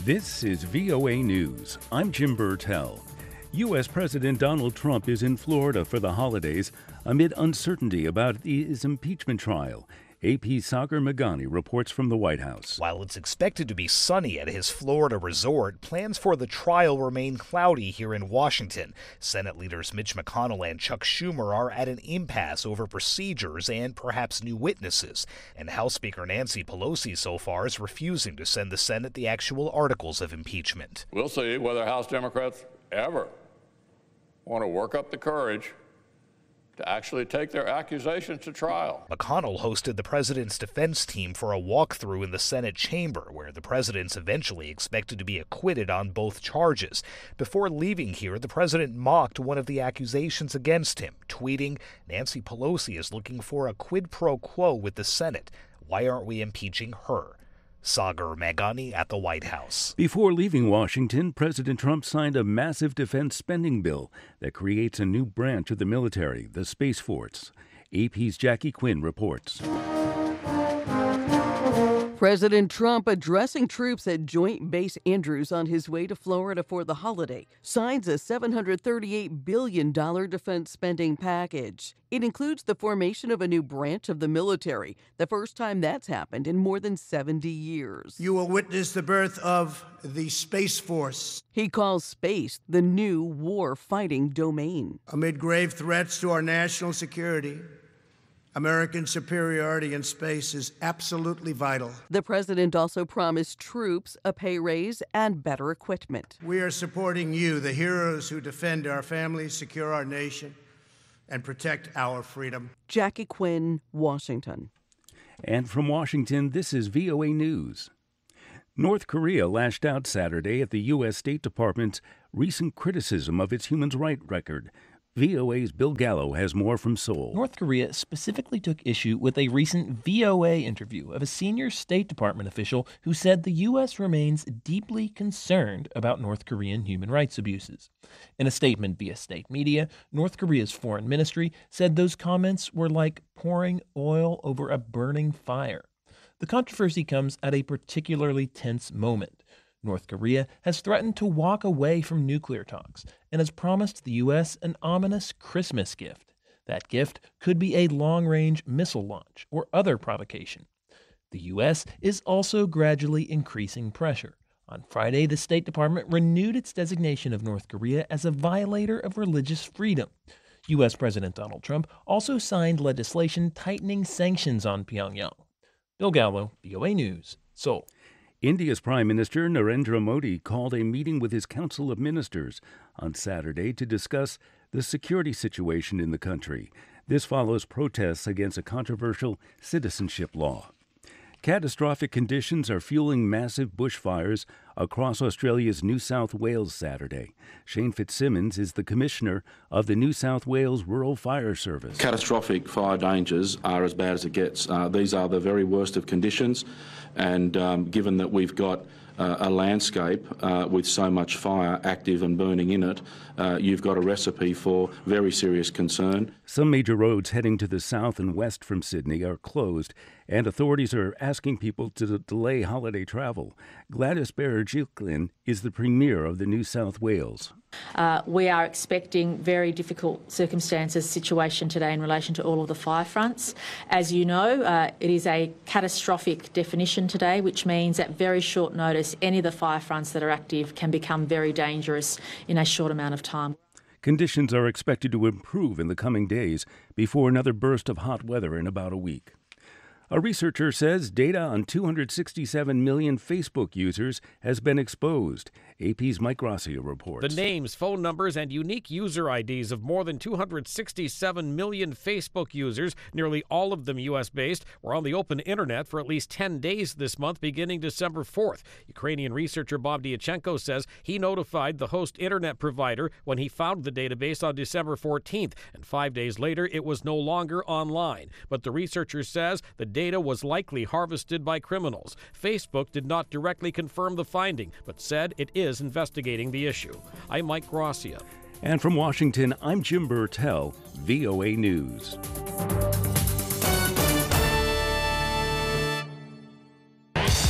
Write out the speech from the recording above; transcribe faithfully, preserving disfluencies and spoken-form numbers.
This is V O A News. I'm Jim Burtell. U S. President Donald Trump is in Florida for the holidays amid uncertainty about his impeachment trial. A P's Sagar Meghani reports from the White House. While it's expected to be sunny at his Florida resort, plans for the trial remain cloudy here in Washington. Senate leaders Mitch McConnell and Chuck Schumer are at an impasse over procedures and perhaps new witnesses. And House Speaker Nancy Pelosi so far is refusing to send the Senate the actual articles of impeachment. We'll see whether House Democrats ever want to work up the courage to actually take their accusations to trial. McConnell hosted the president's defense team for a walkthrough in the Senate chamber, where the president's eventually expected to be acquitted on both charges. Before leaving here, the president mocked one of the accusations against him, tweeting, "Nancy Pelosi is looking for a quid pro quo with the Senate. Why aren't we impeaching her?" Sagar Meghani at the White House. Before leaving Washington, President Trump signed a massive defense spending bill that creates a new branch of the military, the Space Force. A P's Jackie Quinn reports. President Trump addressing troops at Joint Base Andrews on his way to Florida for the holiday signs a seven hundred thirty-eight billion dollars defense spending package. It includes the formation of a new branch of the military, the first time that's happened in more than seventy years. You will witness the birth of the Space Force. He calls space the new war-fighting domain. Amid grave threats to our national security, American superiority in space is absolutely vital. The president also promised troops a pay raise and better equipment. We are supporting you, the heroes who defend our families, secure our nation, and protect our freedom. Jackie Quinn, Washington. And from Washington, this is V O A News. North Korea lashed out Saturday at the U S. State Department's recent criticism of its human rights record. V O A's Bill Gallo has more from Seoul. North Korea specifically took issue with a recent V O A interview of a senior State Department official who said the U S remains deeply concerned about North Korean human rights abuses. In a statement via state media, North Korea's foreign ministry said those comments were like pouring oil over a burning fire. The controversy comes at a particularly tense moment. North Korea has threatened to walk away from nuclear talks and has promised the U S an ominous Christmas gift. That gift could be a long-range missile launch or other provocation. The U S is also gradually increasing pressure. On Friday, the State Department renewed its designation of North Korea as a violator of religious freedom. U S. President Donald Trump also signed legislation tightening sanctions on Pyongyang. Bill Gallo, V O A News, Seoul. India's Prime Minister Narendra Modi called a meeting with his Council of Ministers on Saturday to discuss the security situation in the country. This follows protests against a controversial citizenship law. Catastrophic conditions are fueling massive bushfires across Australia's New South Wales Saturday. Shane Fitzsimmons is the Commissioner of the New South Wales Rural Fire Service. Catastrophic fire dangers are as bad as it gets. Uh, these are the very worst of conditions, and um, given that we've got uh, a landscape uh, with so much fire active and burning in it, uh, you've got a recipe for very serious concern. Some major roads heading to the south and west from Sydney are closed, and authorities are asking people to delay holiday travel. Gladys Berejiklian is the Premier of the New South Wales. Uh, we are expecting very difficult circumstances situation today in relation to all of the fire fronts. As you know, uh, it is a catastrophic definition today, which means at very short notice any of the fire fronts that are active can become very dangerous in a short amount of time. Conditions are expected to improve in the coming days before another burst of hot weather in about a week. A researcher says data on two hundred sixty-seven million Facebook users has been exposed. A P's Mike Gracia reports. The names, phone numbers, and unique user I Ds of more than two hundred sixty-seven million Facebook users, nearly all of them U S-based, were on the open internet for at least ten days this month, beginning December fourth. Ukrainian researcher Bob Diachenko says he notified the host internet provider when he found the database on December fourteenth, and five days later it was no longer online. But the researcher says the data was likely harvested by criminals. Facebook did not directly confirm the finding, but said it is investigating the issue. I'm Mike Gracia. And from Washington, I'm Jim Burtell, V O A News.